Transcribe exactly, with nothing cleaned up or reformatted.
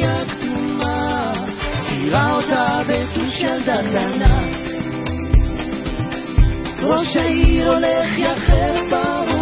סיגריה כתומה, צירה אותה בסוש ילדה קטנה. ראש העיר הולך יחף בראש,